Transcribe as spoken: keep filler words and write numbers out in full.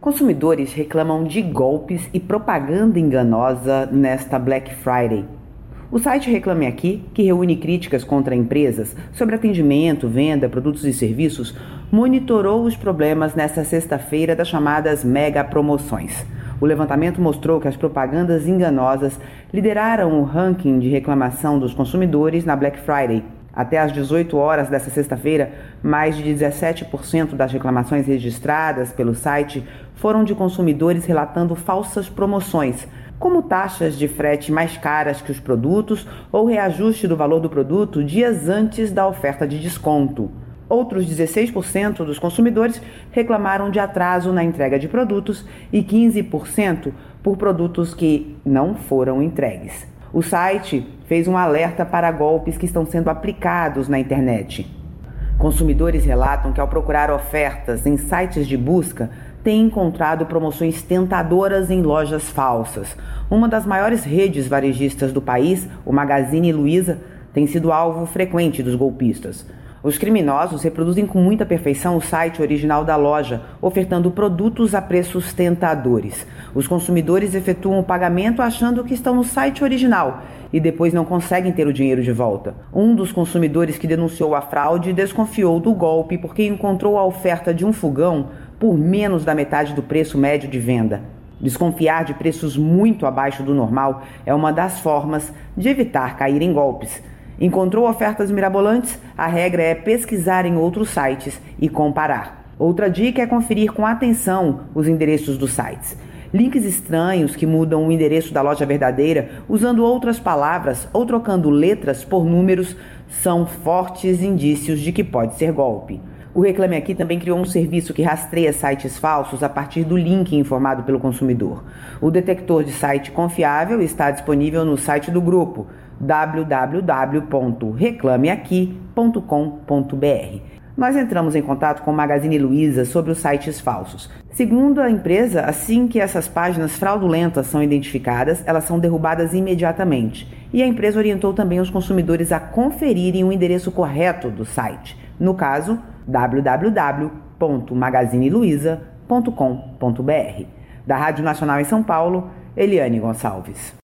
Consumidores reclamam de golpes e propaganda enganosa nesta Black Friday. O site Reclame Aqui, que reúne críticas contra empresas sobre atendimento, venda, produtos e serviços, monitorou os problemas nesta sexta-feira das chamadas mega promoções. O levantamento mostrou que as propagandas enganosas lideraram o ranking de reclamação dos consumidores na Black Friday. Até às dezoito horas desta sexta-feira, mais de dezessete por cento das reclamações registradas pelo site foram de consumidores relatando falsas promoções, como taxas de frete mais caras que os produtos ou reajuste do valor do produto dias antes da oferta de desconto. Outros dezesseis por cento dos consumidores reclamaram de atraso na entrega de produtos e quinze por cento por produtos que não foram entregues. O site fez um alerta para golpes que estão sendo aplicados na internet. Consumidores relatam que, ao procurar ofertas em sites de busca, têm encontrado promoções tentadoras em lojas falsas. Uma das maiores redes varejistas do país, o Magazine Luiza, tem sido alvo frequente dos golpistas. Os criminosos reproduzem com muita perfeição o site original da loja, ofertando produtos a preços tentadores. Os consumidores efetuam o pagamento achando que estão no site original e depois não conseguem ter o dinheiro de volta. Um dos consumidores que denunciou a fraude desconfiou do golpe porque encontrou a oferta de um fogão por menos da metade do preço médio de venda. Desconfiar de preços muito abaixo do normal é uma das formas de evitar cair em golpes. Encontrou ofertas mirabolantes? A regra é pesquisar em outros sites e comparar. Outra dica é conferir com atenção os endereços dos sites. Links estranhos que mudam o endereço da loja verdadeira usando outras palavras ou trocando letras por números são fortes indícios de que pode ser golpe. O Reclame Aqui também criou um serviço que rastreia sites falsos a partir do link informado pelo consumidor. O detector de site confiável está disponível no site do grupo w w w ponto reclame aqui ponto com ponto b r. Nós entramos em contato com o Magazine Luiza sobre os sites falsos. Segundo a empresa, assim que essas páginas fraudulentas são identificadas, elas são derrubadas imediatamente. E a empresa orientou também os consumidores a conferirem o endereço correto do site. No caso, w w w ponto magazine luiza ponto com ponto b r. Da Rádio Nacional em São Paulo, Eliane Gonçalves.